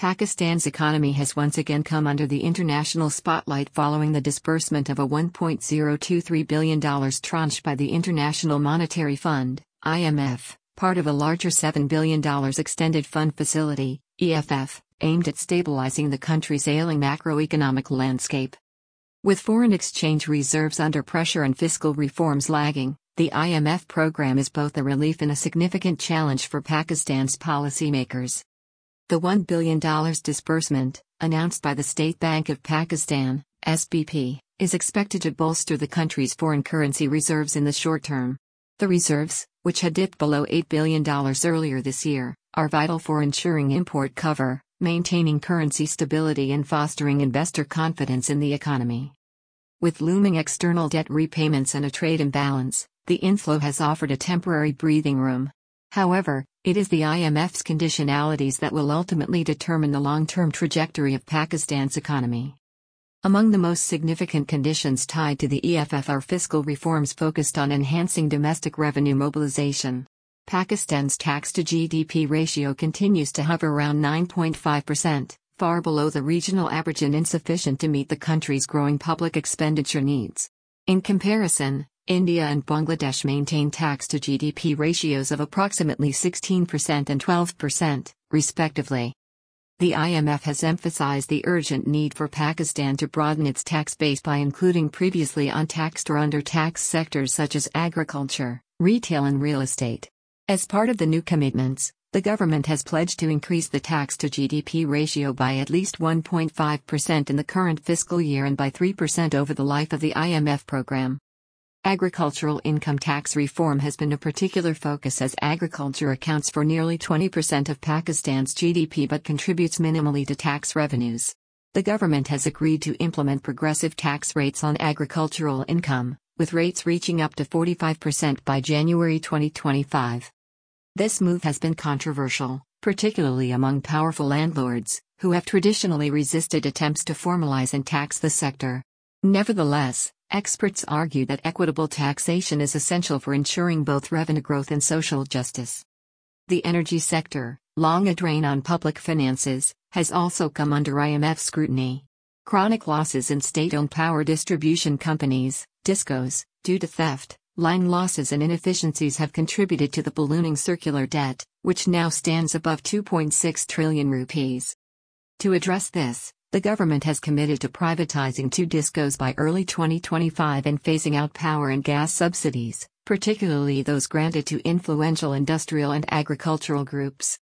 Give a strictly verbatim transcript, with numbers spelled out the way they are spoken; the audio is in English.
Pakistan's economy has once again come under the international spotlight following the disbursement of a one point zero two three billion dollars tranche by the International Monetary Fund, I M F, part of a larger seven billion dollars Extended Fund Facility, E F F, aimed at stabilizing the country's ailing macroeconomic landscape. With foreign exchange reserves under pressure and fiscal reforms lagging, the I M F program is both a relief and a significant challenge for Pakistan's policymakers. The one billion dollars disbursement, announced by the State Bank of Pakistan, S B P, is expected to bolster the country's foreign currency reserves in the short term. The reserves, which had dipped below eight billion dollars earlier this year, are vital for ensuring import cover, maintaining currency stability and fostering investor confidence in the economy. With looming external debt repayments and a trade imbalance, the inflow has offered a temporary breathing room. However, it is the I M F's conditionalities that will ultimately determine the long-term trajectory of Pakistan's economy. Among the most significant conditions tied to the E F F are fiscal reforms focused on enhancing domestic revenue mobilization. Pakistan's tax-to-G D P ratio continues to hover around nine point five percent, far below the regional average and insufficient to meet the country's growing public expenditure needs. In comparison, India and Bangladesh maintain tax-to-G D P ratios of approximately sixteen percent and twelve percent, respectively. The I M F has emphasized the urgent need for Pakistan to broaden its tax base by including previously untaxed or undertaxed sectors such as agriculture, retail and real estate. As part of the new commitments, the government has pledged to increase the tax-to-G D P ratio by at least one point five percent in the current fiscal year and by three percent over the life of the I M F program. Agricultural income tax reform has been a particular focus as agriculture accounts for nearly twenty percent of Pakistan's G D P but contributes minimally to tax revenues. The government has agreed to implement progressive tax rates on agricultural income, with rates reaching up to forty-five percent by January twenty twenty-five. This move has been controversial, particularly among powerful landlords, who have traditionally resisted attempts to formalize and tax the sector. Nevertheless, experts argue that equitable taxation is essential for ensuring both revenue growth and social justice. The energy sector, long a drain on public finances, has also come under I M F scrutiny. Chronic losses in state-owned power distribution companies, DISCOs, due to theft, line losses and inefficiencies have contributed to the ballooning circular debt, which now stands above two point six trillion rupees. To address this, the government has committed to privatizing two DISCOs by early twenty twenty-five and phasing out power and gas subsidies, particularly those granted to influential industrial and agricultural groups.